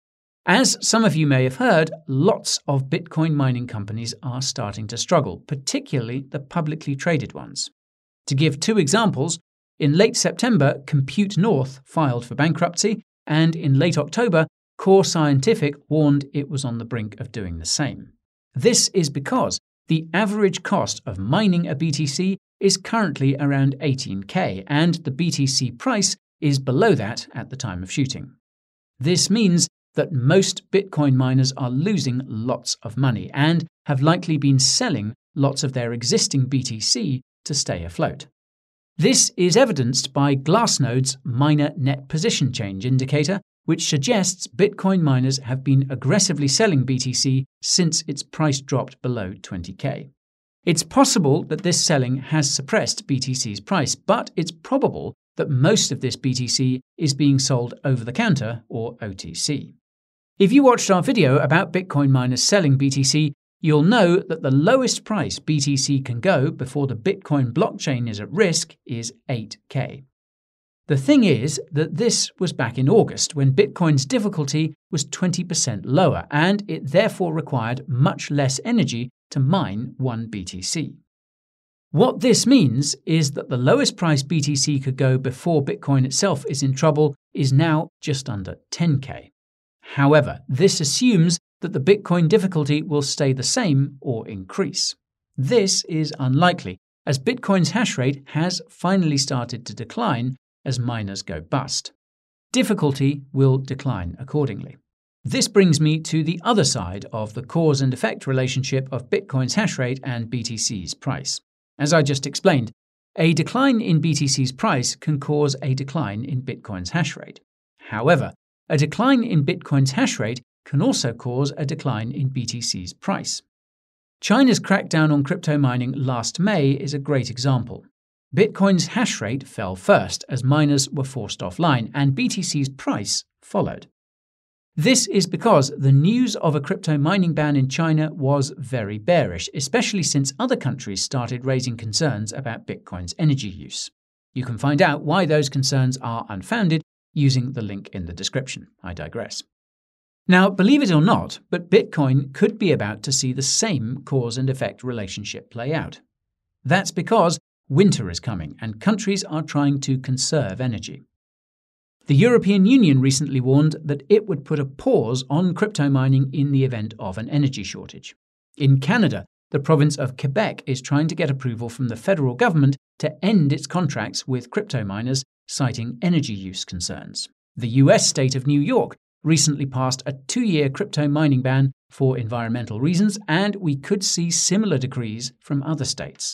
Speaker 5: As some of you may have heard, lots of Bitcoin mining companies are starting to struggle, particularly the publicly traded ones. To give two examples, in late September, Compute North filed for bankruptcy, and in late October, Core Scientific warned it was on the brink of doing the same. This is because the average cost of mining a B T C is currently around eighteen K, and the B T C price is below that at the time of shooting. This means that most Bitcoin miners are losing lots of money and have likely been selling lots of their existing B T C to stay afloat. This is evidenced by Glassnode's Miner Net Position Change indicator, which suggests Bitcoin miners have been aggressively selling B T C since its price dropped below twenty K. It's possible that this selling has suppressed B T C's price, but it's probable that most of this B T C is being sold over the counter or O T C. If you watched our video about Bitcoin miners selling B T C, you'll know that the lowest price B T C can go before the Bitcoin blockchain is at risk is eight K. The thing is that this was back in August, when Bitcoin's difficulty was twenty percent lower, and it therefore required much less energy to mine one B T C. What this means is that the lowest price B T C could go before Bitcoin itself is in trouble is now just under ten K. However, this assumes that the Bitcoin difficulty will stay the same or increase. This is unlikely, as Bitcoin's hash rate has finally started to decline as miners go bust. Difficulty will decline accordingly. This brings me to the other side of the cause and effect relationship of Bitcoin's hash rate and B T C's price. As I just explained, A decline in B T C's price can cause a decline in Bitcoin's hash rate. However, a decline in Bitcoin's hash rate can also cause a decline in B T C's price. China's crackdown on crypto mining last May is a great example. Bitcoin's hash rate fell first as miners were forced offline, and B T C's price followed. This is because the news of a crypto mining ban in China was very bearish, especially since other countries started raising concerns about Bitcoin's energy use. You can find out why those concerns are unfounded using the link in the description. I digress. Now, believe it or not, but Bitcoin could be about to see the same cause and effect relationship play out. That's because winter is coming and countries are trying to conserve energy. The European Union recently warned that it would put a pause on crypto mining in the event of an energy shortage. In Canada, the province of Quebec is trying to get approval from the federal government to end its contracts with crypto miners, citing energy use concerns. The U S state of New York recently passed a two-year crypto mining ban for environmental reasons, and we could see similar decrees from other states.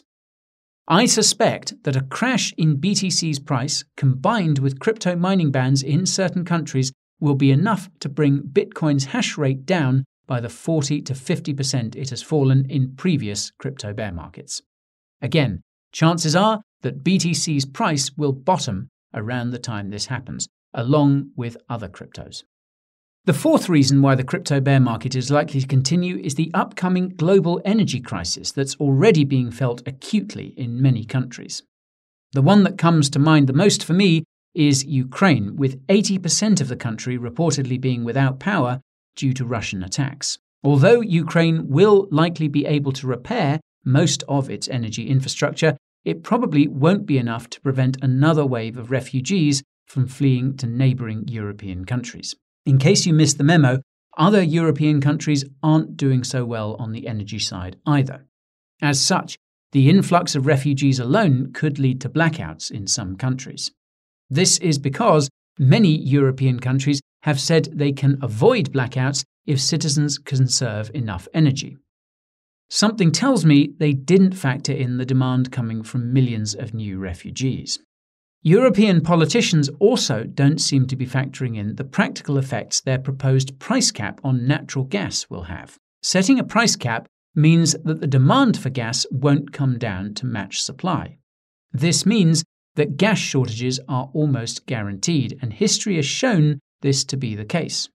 Speaker 5: I suspect that a crash in B T C's price, combined with crypto mining bans in certain countries, will be enough to bring Bitcoin's hash rate down by the forty to fifty percent it has fallen in previous crypto bear markets. Again, chances are that B T C's price will bottom around the time this happens, along with other cryptos. The fourth reason why the crypto bear market is likely to continue is the upcoming global energy crisis that's already being felt acutely in many countries. The one that comes to mind the most for me is Ukraine, with eighty percent of the country reportedly being without power due to Russian attacks. Although Ukraine will likely be able to repair most of its energy infrastructure, it probably won't be enough to prevent another wave of refugees from fleeing to neighbouring European countries. In case you missed the memo, other European countries aren't doing so well on the energy side either. As such, the influx of refugees alone could lead to blackouts in some countries. This is because many European countries have said they can avoid blackouts if citizens conserve enough energy. Something tells me they didn't factor in the demand coming from millions of new refugees. European politicians also don't seem to be factoring in the practical effects their proposed price cap on natural gas will have. Setting a price cap means that the demand for gas won't come down to match supply. This means that gas shortages are almost guaranteed, and history has shown this to be the case.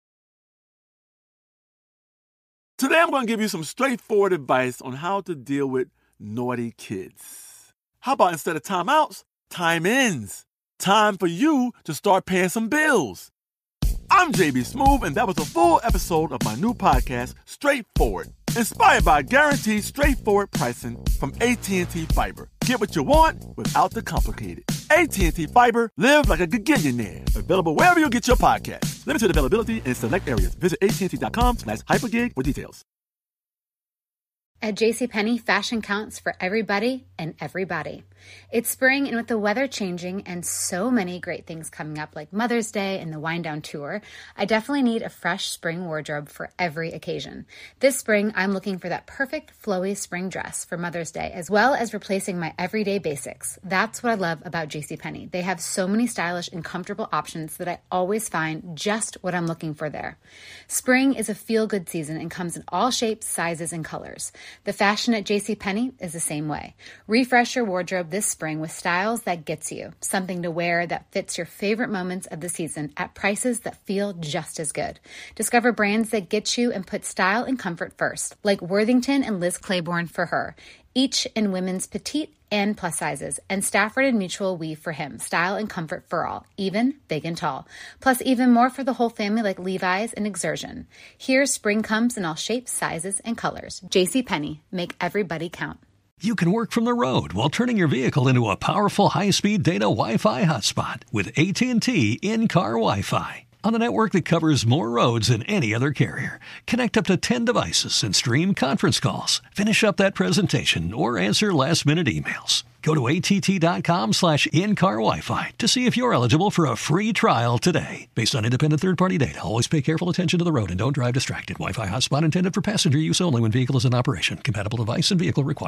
Speaker 1: Today I'm going to give you some straightforward advice on how to deal with naughty kids. How about instead of timeouts, time ins? Time for you to start paying some bills. I'm J B Smoove, and that was a full episode of my new podcast, Straightforward, inspired by guaranteed straightforward pricing from A T and T Fiber. Get what you want without the complicated. A T and T Fiber, live like a gigillionaire. Available wherever you get your podcast. Limited availability in select areas. Visit AT&T.com slash hypergig for details.
Speaker 2: At JCPenney, fashion counts for everybody and everybody. It's spring, and with the weather changing and so many great things coming up like Mother's Day and the Wind Down Tour, I definitely need a fresh spring wardrobe for every occasion. This spring, I'm looking for that perfect flowy spring dress for Mother's Day, as well as replacing my everyday basics. That's what I love about JCPenney. They have so many stylish and comfortable options that I always find just what I'm looking for there. Spring is a feel-good season and comes in all shapes, sizes, and colors. The fashion at JCPenney is the same way. Refresh your wardrobe this spring with styles that gets you, something to wear that fits your favorite moments of the season at prices that feel just as good. Discover brands that get you and put style and comfort first, like Worthington and Liz Claiborne for her, each in women's petite and plus sizes, and Stafford and Mutual weave for him, style and comfort for all, even big and tall. Plus even more for the whole family like Levi's and Exertion. Here, spring comes in all shapes, sizes, and colors. JCPenney, make everybody count.
Speaker 3: You can work from the road while turning your vehicle into a powerful high-speed data Wi-Fi hotspot with A T and T in-car Wi-Fi. On a network that covers more roads than any other carrier. Connect up to ten devices and stream conference calls. Finish up that presentation or answer last-minute emails. Go to att.com slash in-car Wi-Fi to see if you're eligible for a free trial today. Based on independent third-party data, always pay careful attention to the road and don't drive distracted. Wi-Fi hotspot intended for passenger use only when vehicle is in operation. Compatible device and vehicle required.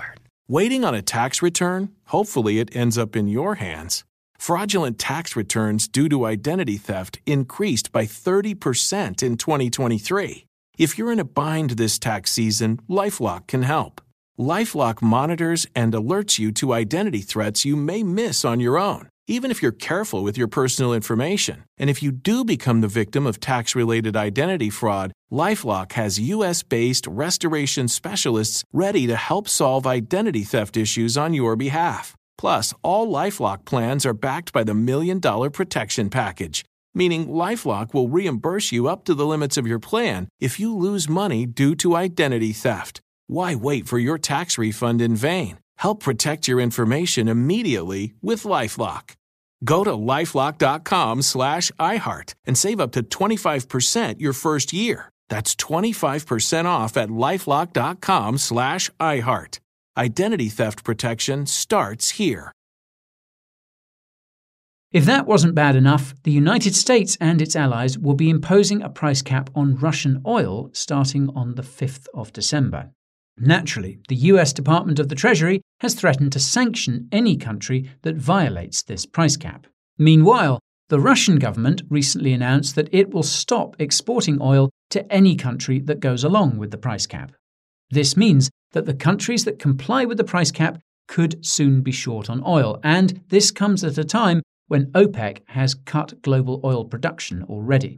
Speaker 7: Waiting on a tax return? Hopefully it ends up in your hands. Fraudulent tax returns due to identity theft increased by thirty percent in twenty twenty-three. If you're in a bind this tax season, LifeLock can help. LifeLock monitors and alerts you to identity threats you may miss on your own, even if you're careful with your personal information. And if you do become the victim of tax-related identity fraud, LifeLock has U S-based restoration specialists ready to help solve identity theft issues on your behalf. Plus, all LifeLock plans are backed by the Million Dollar Protection Package, meaning LifeLock will reimburse you up to the limits of your plan if you lose money due to identity theft. Why wait for your tax refund in vain? Help protect your information immediately with LifeLock. Go to LifeLock.com slash iHeart and save up to twenty-five percent your first year. That's twenty-five percent off at LifeLock.com slash iHeart. Identity theft protection starts here.
Speaker 5: If that wasn't bad enough, the United States and its allies will be imposing a price cap on Russian oil starting on the fifth of December. Naturally, the U S Department of the Treasury has threatened to sanction any country that violates this price cap. Meanwhile, the Russian government recently announced that it will stop exporting oil to any country that goes along with the price cap. This means that the countries that comply with the price cap could soon be short on oil, and this comes at a time when OPEC has cut global oil production already.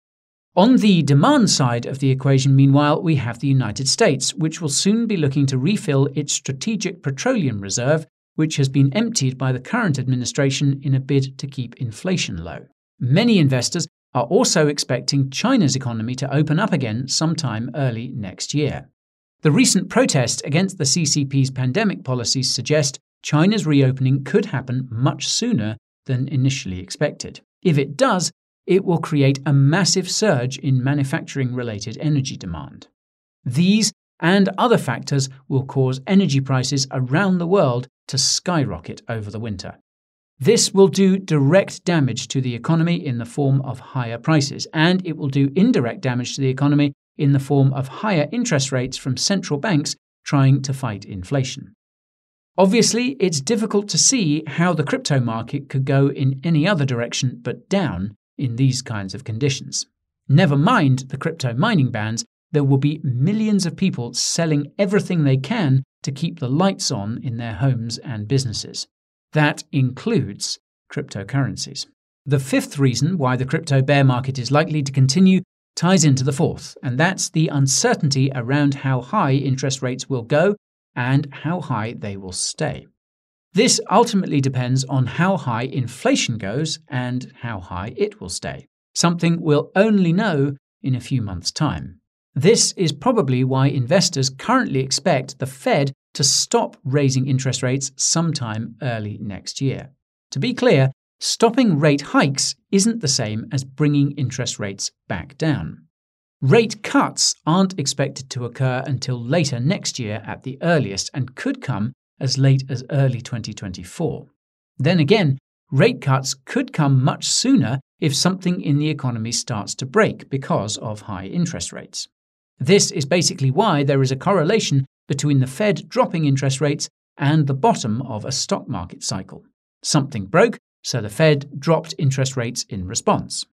Speaker 5: On the demand side of the equation, meanwhile, we have the United States, which will soon be looking to refill its strategic petroleum reserve, which has been emptied by the current administration in a bid to keep inflation low. Many investors are also expecting China's economy to open up again sometime early next year. The recent protests against the C C P's pandemic policies suggest China's reopening could happen much sooner than initially expected. If it does, it will create a massive surge in manufacturing-related energy demand. These and other factors will cause energy prices around the world to skyrocket over the winter. This will do direct damage to the economy in the form of higher prices, and it will do indirect damage to the economy in the form of higher interest rates from central banks trying to fight inflation. Obviously, it's difficult to see how the crypto market could go in any other direction but down in these kinds of conditions. Never mind the crypto mining bans, there will be millions of people selling everything they can to keep the lights on in their homes and businesses. That includes cryptocurrencies. The fifth reason why the crypto bear market is likely to continue ties into the fourth, and that's the uncertainty around how high interest rates will go and how high they will stay. This ultimately depends on how high inflation goes and how high it will stay, something we'll only know in a few months' time. This is probably why investors currently expect the Fed to stop raising interest rates sometime early next year. To be clear, stopping rate hikes isn't the same as bringing interest rates back down. Rate cuts aren't expected to occur until later next year at the earliest and could come as late as early twenty twenty-four. Then again, rate cuts could come much sooner if something in the economy starts to break because of high interest rates. This is basically why there is a correlation between the Fed dropping interest rates and the bottom of a stock market cycle. Something broke, so the Fed dropped interest rates in response.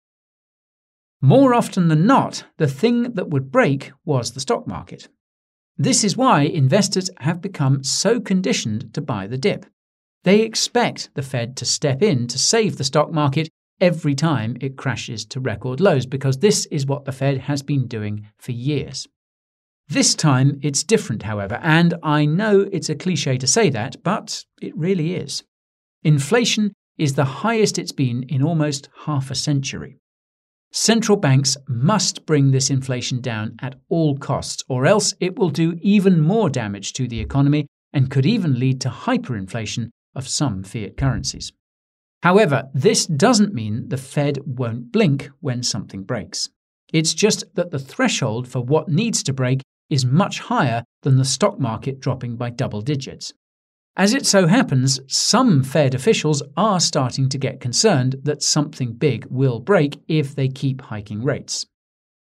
Speaker 5: More often than not, the thing that would break was the stock market. This is why investors have become so conditioned to buy the dip. They expect the Fed to step in to save the stock market every time it crashes to record lows, because this is what the Fed has been doing for years. This time it's different, however, and I know it's a cliche to say that, but it really is. Inflation is the highest it's been in almost half a century. Central banks must bring this inflation down at all costs, or else it will do even more damage to the economy and could even lead to hyperinflation of some fiat currencies. However, this doesn't mean the Fed won't blink when something breaks. It's just that the threshold for what needs to break is much higher than the stock market dropping by double digits. As it so happens, some Fed officials are starting to get concerned that something big will break if they keep hiking rates.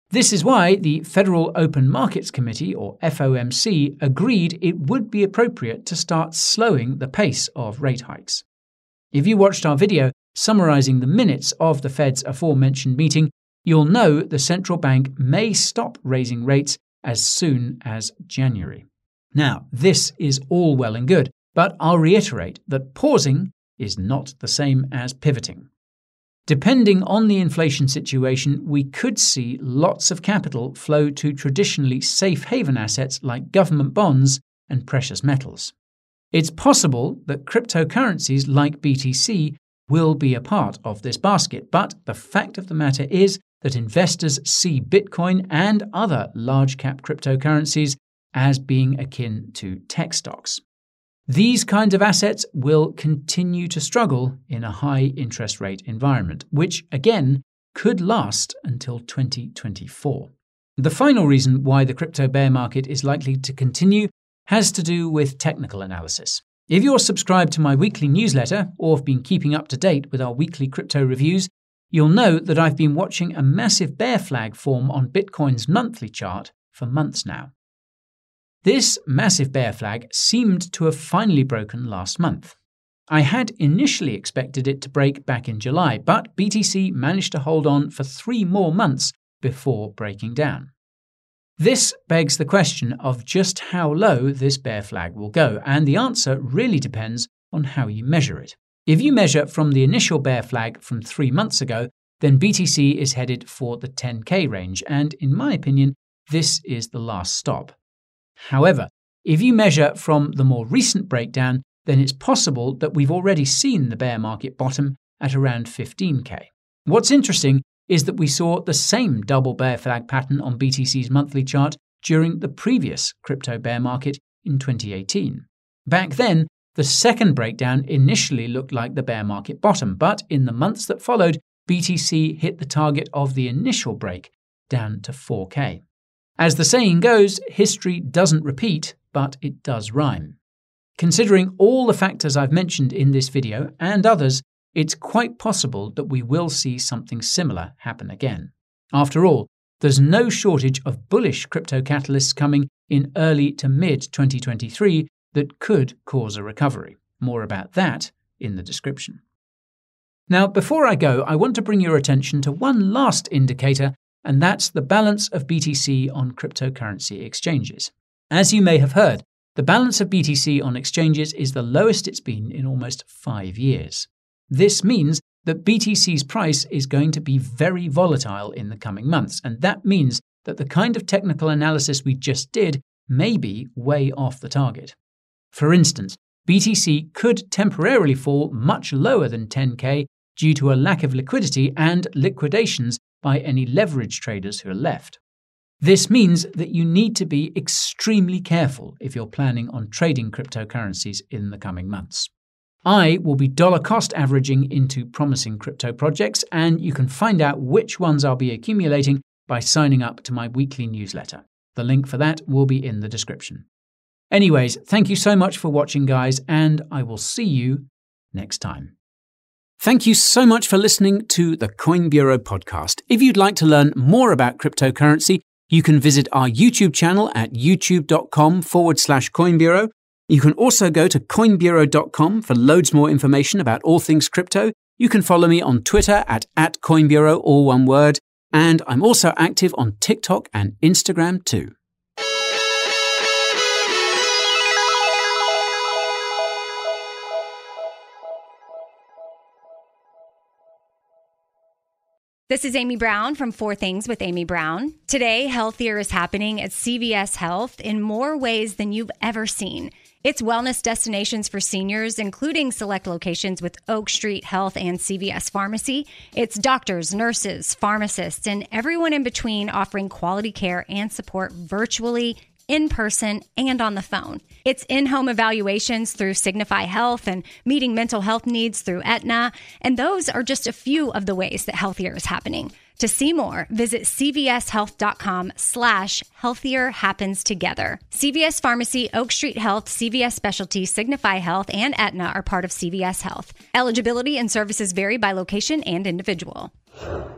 Speaker 5: This is why the Federal Open Markets Committee, or F O M C, agreed it would be appropriate to start slowing the pace of rate hikes. If you watched our video summarising the minutes of the Fed's aforementioned meeting, you'll know the central bank may stop raising rates as soon as January. Now, this is all well and good, but I'll reiterate that pausing is not the same as pivoting. Depending on the inflation situation, we could see lots of capital flow to traditionally safe haven assets like government bonds and precious metals. It's possible that cryptocurrencies like B T C will be a part of this basket, but the fact of the matter is that investors see Bitcoin and other large-cap cryptocurrencies as being akin to tech stocks. These kinds of assets will continue to struggle in a high interest rate environment, which, again, could last until twenty twenty-four. The final reason why the crypto bear market is likely to continue has to do with technical analysis. If you're subscribed to my weekly newsletter or have been keeping up to date with our weekly crypto reviews, you'll know that I've been watching a massive bear flag form on Bitcoin's monthly chart for months now. This massive bear flag seemed to have finally broken last month. I had initially expected it to break back in July, but B T C managed to hold on for three more months before breaking down. This begs the question of just how low this bear flag will go, and the answer really depends on how you measure it. If you measure from the initial bear flag from three months ago, then B T C is headed for the ten K range, and in my opinion, this is the last stop. However, if you measure from the more recent breakdown, then it's possible that we've already seen the bear market bottom at around fifteen K. What's interesting is that we saw the same double bear flag pattern on B T C's monthly chart during the previous crypto bear market in twenty eighteen. Back then, the second breakdown initially looked like the bear market bottom, but in the months that followed, B T C hit the target of the initial break, down to four K. As the saying goes, history doesn't repeat, but it does rhyme. Considering all the factors I've mentioned in this video and others, it's quite possible that we will see something similar happen again. After all, there's no shortage of bullish crypto catalysts coming in early to mid twenty twenty-three that could cause a recovery. More about that in the description. Now, before I go, I want to bring your attention to one last indicator, and that's the balance of B T C on cryptocurrency exchanges. As you may have heard, the balance of B T C on exchanges is the lowest it's been in almost five years. This means that B T C's price is going to be very volatile in the coming months, and that means that the kind of technical analysis we just did may be way off the target. For instance, B T C could temporarily fall much lower than ten K due to a lack of liquidity and liquidations by any leverage traders who are left. This means that you need to be extremely careful if you're planning on trading cryptocurrencies in the coming months. I will be dollar cost averaging into promising crypto projects, and you can find out which ones I'll be accumulating by signing up to my weekly newsletter. The link for that will be in the description. Anyways, thank you so much for watching, guys, and I will see you next time. Thank you so much for listening to the Coin Bureau podcast. If you'd like to learn more about cryptocurrency, you can visit our YouTube channel at youtube.com forward slash Coin Bureau. You can also go to coin bureau dot com for loads more information about all things crypto. You can follow me on Twitter at, at CoinBureau, all one word. And I'm also active on TikTok and Instagram too.
Speaker 8: This is Amy Brown from Four Things with Amy Brown. Today, healthier is happening at C V S Health in more ways than you've ever seen. It's wellness destinations for seniors, including select locations with Oak Street Health and C V S Pharmacy. It's doctors, nurses, pharmacists, and everyone in between offering quality care and support virtually, in person, and on the phone. It's in-home evaluations through Signify Health and meeting mental health needs through Aetna. And those are just a few of the ways that healthier is happening. To see more, visit cvshealth.com slash healthier happens together. C V S Pharmacy, Oak Street Health, C V S Specialty, Signify Health, and Aetna are part of C V S Health. Eligibility and services vary by location and individual.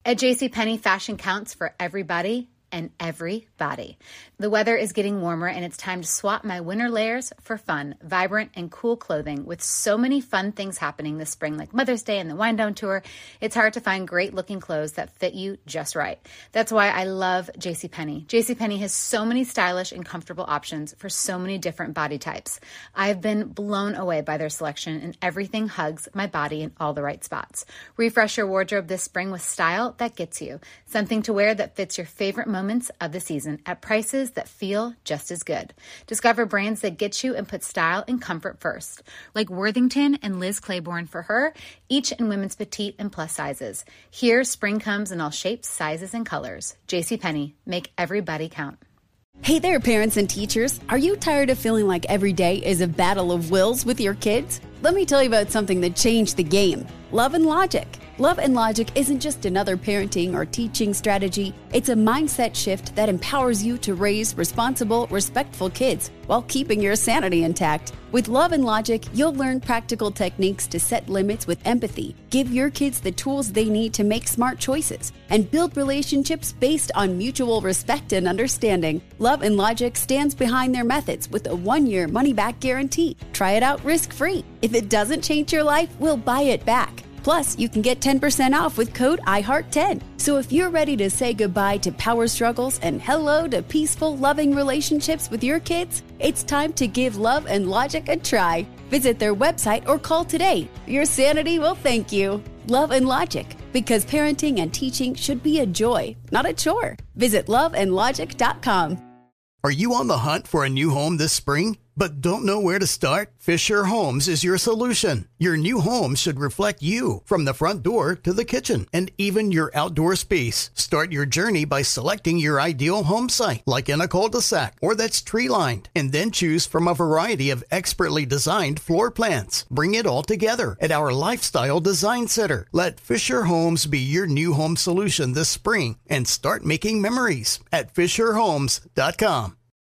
Speaker 2: At JCPenney, fashion counts for everybody and every body. The weather is getting warmer and it's time to swap my winter layers for fun, vibrant, and cool clothing. With so many fun things happening this spring, like Mother's Day and the Wind Down Tour, it's hard to find great looking clothes that fit you just right. That's why I love JCPenney. JCPenney has so many stylish and comfortable options for so many different body types. I've been blown away by their selection, and everything hugs my body in all the right spots. Refresh your wardrobe this spring with style that gets you. Something to wear that fits your favorite moments of the season at prices that feel just as good. Discover brands that get you and put style and comfort first, like Worthington and Liz Claiborne for her, each in women's petite and plus sizes. Here, spring comes in all shapes, sizes, and colors. JCPenney, make everybody count.
Speaker 4: Hey there, parents and teachers. Are you tired of feeling like every day is a battle of wills with your kids? Let me tell you about something that changed the game. Love and Logic. Love and Logic isn't just another parenting or teaching strategy. It's a mindset shift that empowers you to raise responsible, respectful kids while keeping your sanity intact. With Love and Logic, you'll learn practical techniques to set limits with empathy, give your kids the tools they need to make smart choices, and build relationships based on mutual respect and understanding. Love and Logic stands behind their methods with a one-year money-back guarantee. Try it out risk-free. If it doesn't change your life, we'll buy it back. Plus, you can get ten percent off with code I heart ten. So if you're ready to say goodbye to power struggles and hello to peaceful, loving relationships with your kids, it's time to give Love and Logic a try. Visit their website or call today. Your sanity will thank you. Love and Logic, because parenting and teaching should be a joy, not a chore. Visit love and logic dot com.
Speaker 9: Are you on the hunt for a new home this spring, but don't know where to start? Fisher Homes is your solution. Your new home should reflect you, from the front door to the kitchen, and even your outdoor space. Start your journey by selecting your ideal home site, like in a cul-de-sac or that's tree-lined, and then choose from a variety of expertly designed floor plans. Bring it all together at our Lifestyle Design Center. Let Fisher Homes be your new home solution this spring and start making memories at fisher homes dot com.